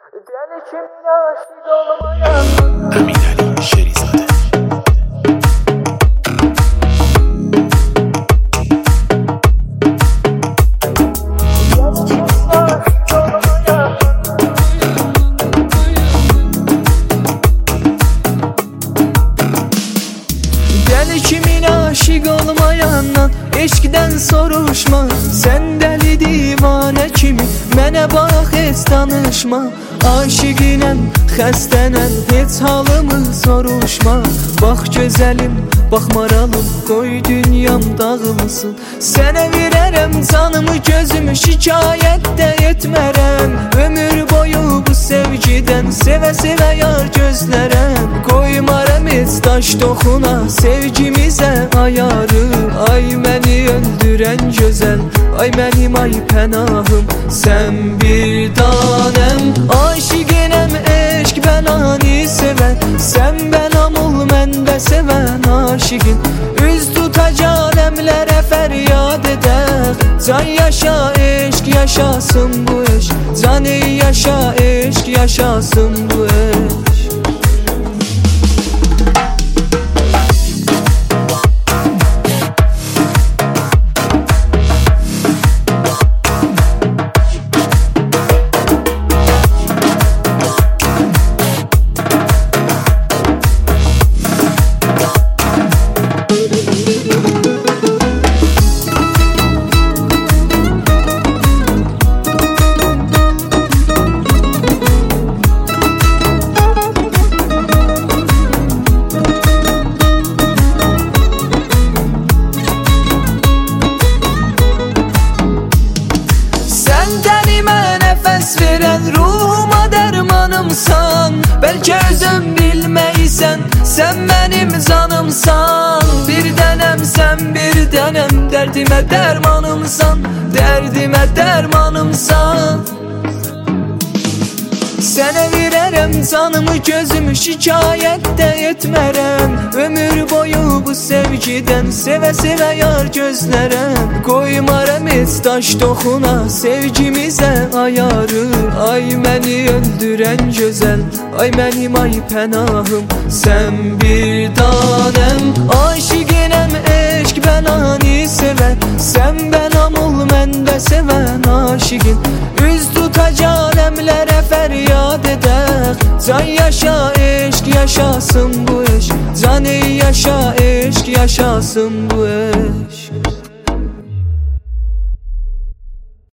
Deli kimin aşık olmayan Emin Ali Şerizade. Deli kimin aşık olmayandan eşkdən soruşma. Sen deli divane kimi mənə bax heç danışma. Aşıqinəm, xəstənəm, heç halımı soruşma. Bax gözəlim, bax maralım, qoy dünyam dağılsın. Sənə verərəm canımı, gözümü, şikayət də etmərəm. Ömür boyu bu sevgidən sevə-sevə yar gözlərəm. Qoymaram heç daş toxuna sevgimizə ayarı. Ay məni öldürən gözəl, ay mənim ay pənahım. Sən bir danəm, aşiqinəm, eşq bəlani sevən. Sən bənam ol, mən də sevən aşiqin. Üz tutac aləmlərə fəryad edək. Can yaşa, eşq yaşasın bu eşq. Can ey yaşa, eşq yaşasın bu eşq. Verən ruhuma dərmanımsan. Bəlkə özün bilməysən, sən mənim canımsan. Bir dənəm, sən bir dənəm, dərdimə dərmanımsan. Dərdimə dərmanımsan. Sənə verərəm canımı, gözümü, şikayət də etmərəm. Ömür boyu bu sevgidən sevə-sevə yar gözlərəm. Qoymaram heç daş toxuna sevgimizə ayarı. Ay məni öldürən gözəl, ay mənim ay pənahım. Sən bir danəm, aşiqinəm, eşq bəlani sevən. Sən bənam ol, mən də sevən aşiqin. Üz tutac aləmlərə fəryad edək. Can yaşa, eşq yaşasın bu eşq. Can ey yaşa, eşq yaşasın bu eşq.